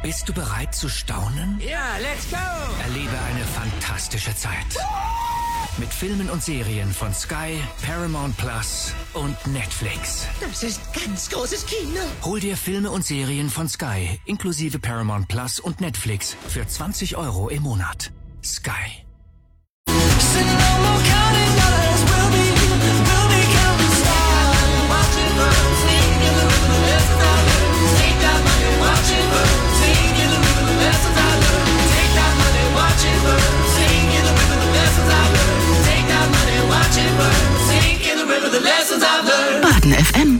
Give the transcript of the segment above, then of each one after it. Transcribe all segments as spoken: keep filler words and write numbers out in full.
Bist du bereit zu staunen? Ja, let's go! Erlebe eine fantastische Zeit. Mit Filmen und Serien von Sky, Paramount Plus und Netflix. Das ist ganz großes Kino. Hol dir Filme und Serien von Sky, inklusive Paramount Plus und Netflix, für zwanzig Euro im Monat. Sky. Baden F M.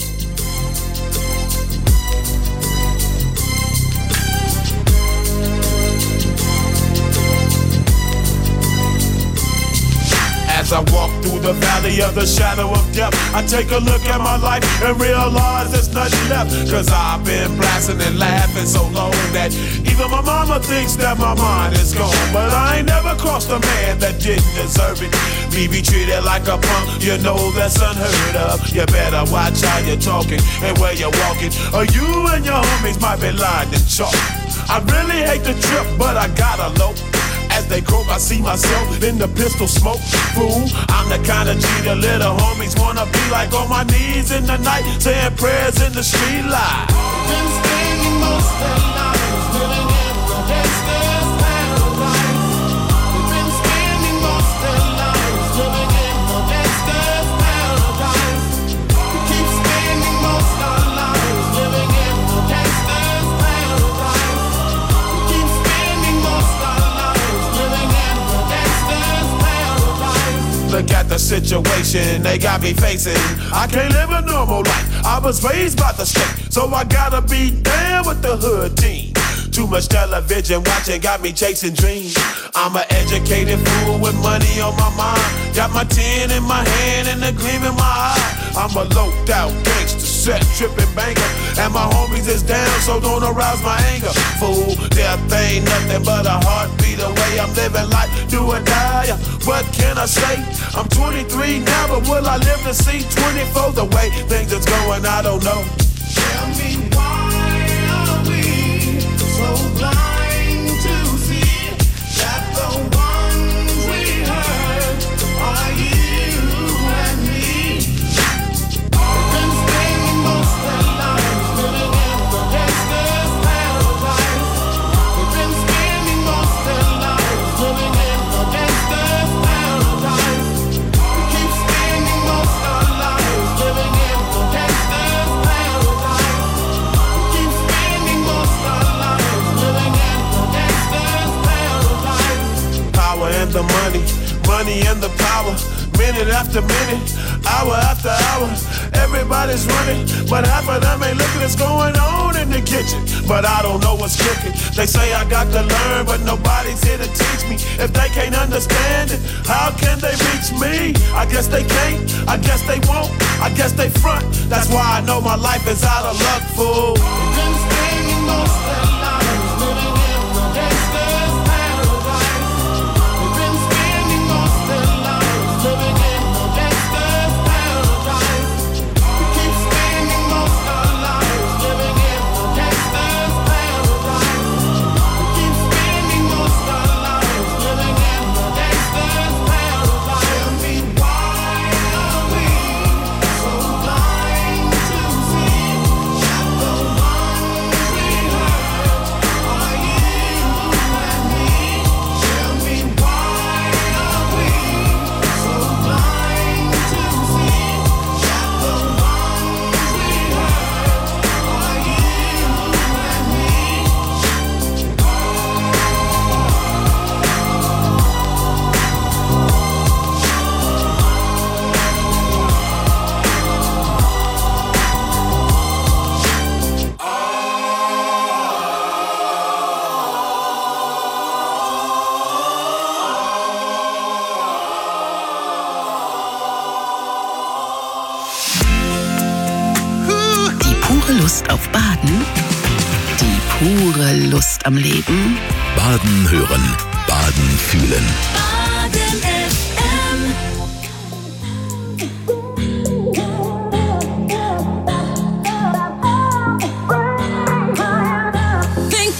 As I walk through the valley of the shadow of death, I take a look at my life and realize there's nothing left. Cause I've been blasting and laughing so long that even my mama thinks that my mind is gone. But I ain't never crossed a man that didn't deserve it. Me be treated like a punk, you know that's unheard of. You better watch how you're talking and where you're walking, or you and your homies might be lying to chalk. I really hate the trip, but I gotta low. As they croak, I see myself in the pistol smoke. Fool, I'm the kind of G the little homies wanna be like, on my knees in the night, saying prayers in the street light. Been spending most of their lives living in the gangster's paradise. They've been spending most of their lives living in the gangster's paradise. We keep spending most of our lives living in the gangster's paradise. We keep spending most of our lives living in the gangster's paradise. Look at the situation they got me facing. I can't live a normal life. I was raised by the state, so I gotta be down with the hood team. Too much television watching got me chasing dreams. I'm an educated fool with money on my mind. Got my tin in my hand and a gleam in my eye. I'm a loped out gangster, set tripping banker, and my homies is down, so don't arouse my anger. Fool, death ain't nothing but a heartbeat away. I'm living life, do or die. What can I say? I'm twenty-three now, but will I live to see twenty-four? The way things is going, I don't know. Tell me why are we so blind to see that the ones we hurt are you and me? We've been spending most of our lives living in the gangster's paradise. We've been spending most of our lives living in the gangster's paradise. We keep spending most of our lives living in the gangster's paradise. We keep spending most of our lives living in the gangster's paradise. Power and the money, money and the power. Minute after minute, hour after hour, everybody's running, but half of them ain't looking what's going on in the kitchen. But I don't know what's cooking. They say I got to learn, but nobody's here to teach me. If they can't understand it, how can they reach me? I guess they can't, I guess they won't, I guess they front. That's why I know my life is out of luck, fool. We've been spending most of our lives living in the gangster's paradise. We've been spending most of our lives living in the gangster's paradise. We keep spending most of our lives living in the gangster's paradise. We keep spending most of our lives living in the gangster's paradise. Tell me why are we so blind to see that the ones we hurt are you and me? Tell me why are we so blind to see that the ones we hurt are you and me? Die pure Lust auf Baden. Die pure Lust am Leben. Baden hören, Baden fühlen. Baden F M. Think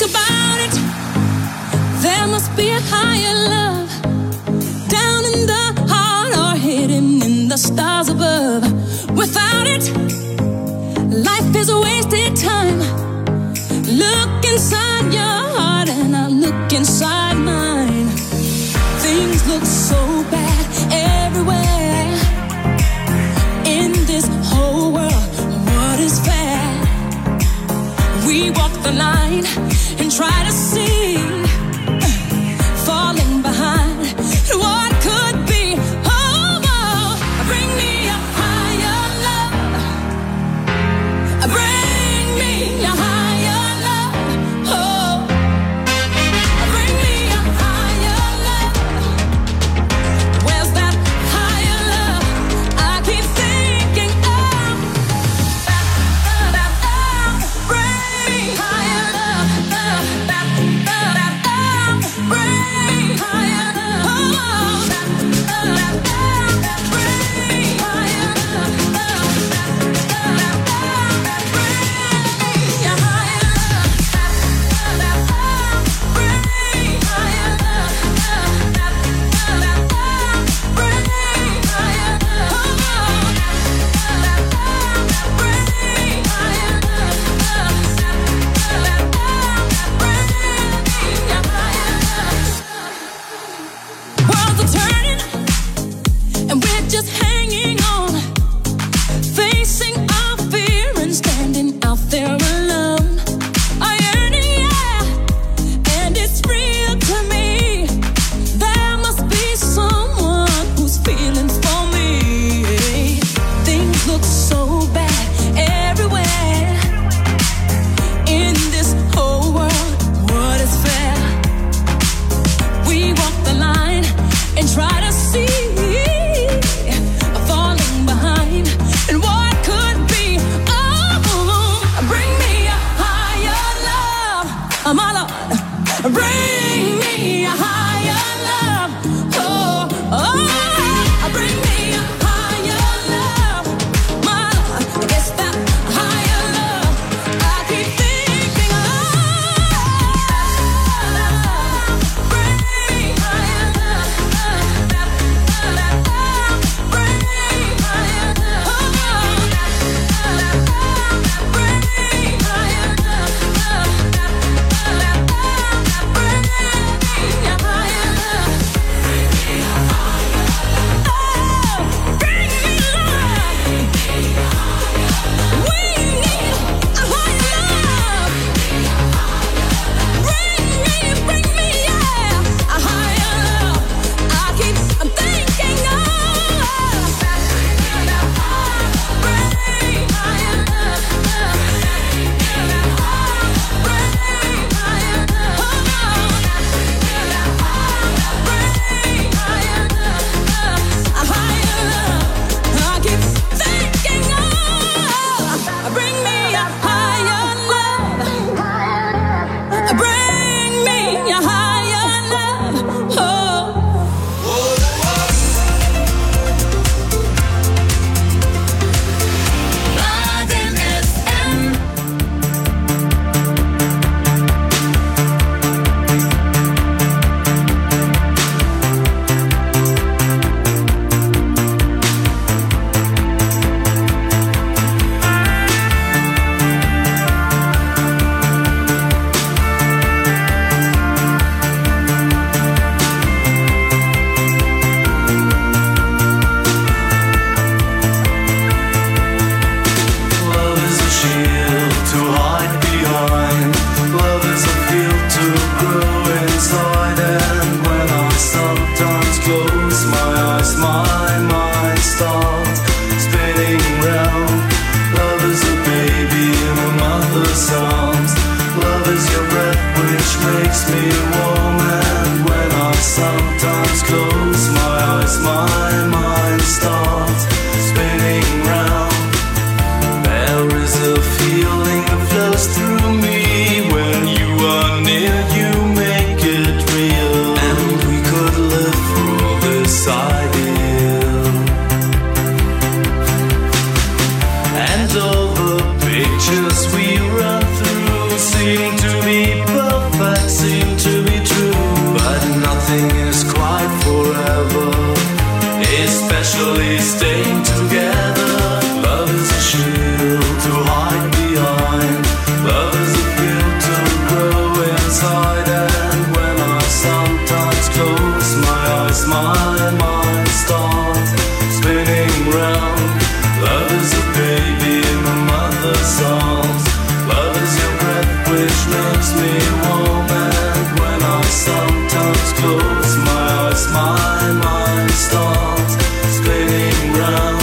inside your heart and I look inside mine. Things look so bad everywhere. In this whole world, what is fair? We walk the line and try to see, falling behind what could be. Oh, oh, bring me a higher love. Bring me a higher love. Oh, bring me a higher love. Where's that higher love? I keep thinking of. Bring me higher love. Bring me higher love. Worlds are turning, and we're just hanging on, facing our fear and standing out there alone. I yearn, yeah, and it's real to me. There must be someone who's feeling for me. Things look so bad everywhere. In this whole world, what is fair? We walk the line and try to see, falling behind and what could be. Oh, bring me a higher love, my Lord. Bring me a higher love. Oh, oh, bring me a higher love, my Lord. It's that higher love I keep thinking of. Bring me higher love. Bring me higher love. Bring me higher love. Seem to be true, but nothing is quite for makes me warm, and when I sometimes close my eyes, my mind starts spinning round.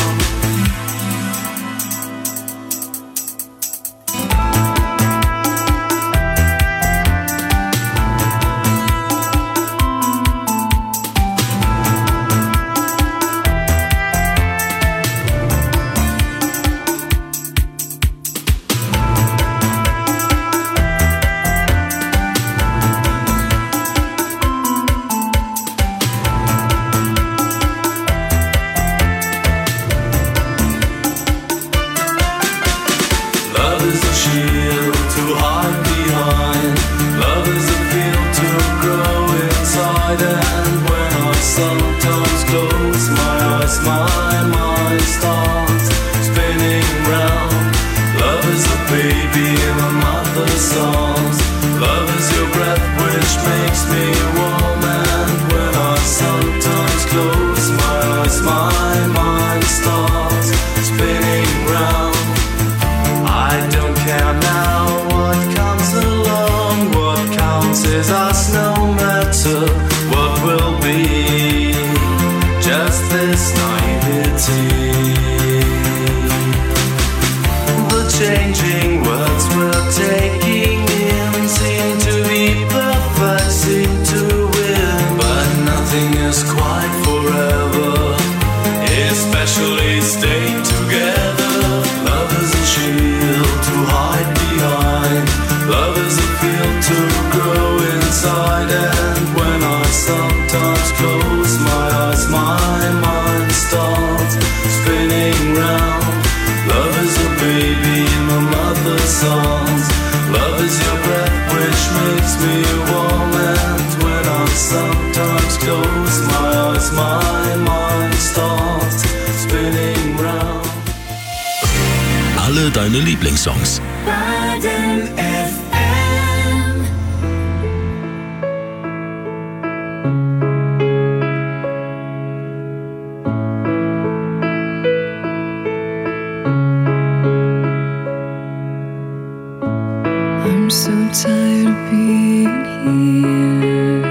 Alle deine Lieblingssongs. Baden F M. I'm so tired of being here,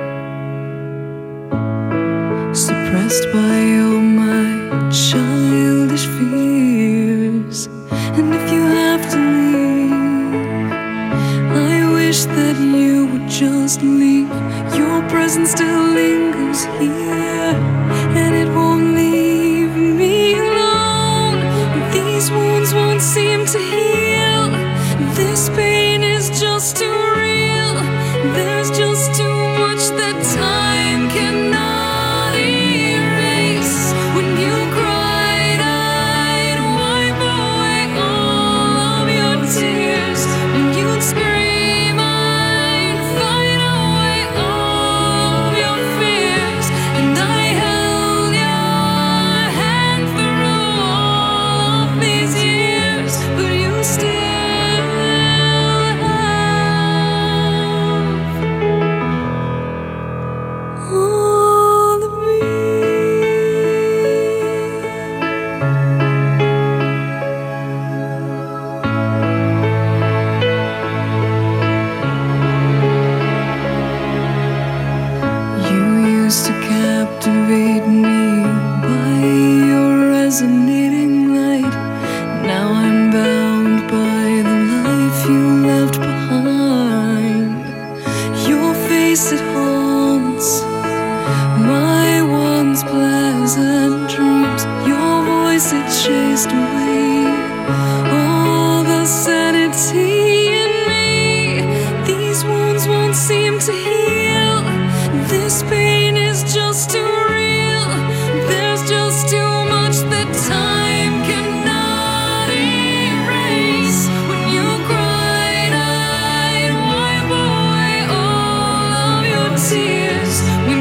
suppressed by all my childish fears. And if you have to leave, I wish that you would just leave. Your presence still lingers here, and it won't leave me alone. These wounds won't seem to heal. This pain is just too real. There's just too much that time cannot erase. When you cried, I'd wipe away all of your tears. When you'd scream, I'd fight away all of your fears. And I held your hand through all of these years, but you still all of me. You used to captivate me by your resonating light. Now I'm bound by the life you left behind. Your face, it haunts my once pleasant dreams. Your voice, it chased away all the sanity in me. These wounds won't seem to heal. This pain is just too real. There's just too much that time cannot erase. When you cried, I'd wipe away all of your tears. When